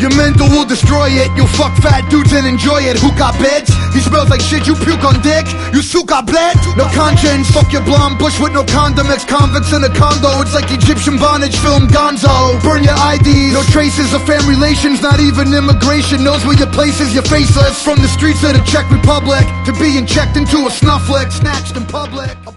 Your mental will destroy it. You'll fuck fat dudes and enjoy it. Who got beds? He smells like shit, you puke on dick. You suka bled? No conscience, fuck your blonde bush with no condom. Ex-convicts in a condo, it's like Egyptian bondage film Gonzo. Burn your IDs, no traces of family relations. Not even immigration knows where your place is. You're faceless. From the streets of the Czech Republic to being checked into a snuff flick, snatched in public.